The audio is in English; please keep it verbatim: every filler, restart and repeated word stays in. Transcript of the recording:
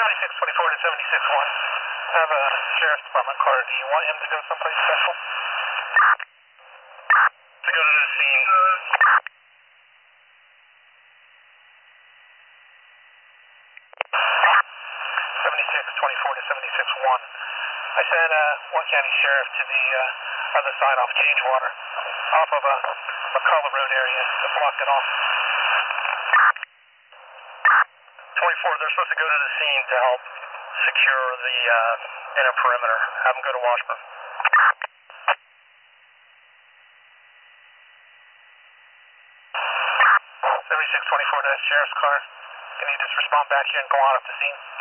seventy-six twenty-four to seventy-six one. I have a sheriff's department car. Do you want him to go someplace special? To go to the scene. seventy-six twenty-four to seventy-six one. I sent uh, one county sheriff to the uh, other side off Changewater, off of a McCullough Road area to block it off. twenty-four, they're supposed to go to the scene to help secure the uh, inner perimeter. Have them go to Washburn. seventy-six twenty-four, that's sheriff's car. Can you just respond back here and go on up the scene?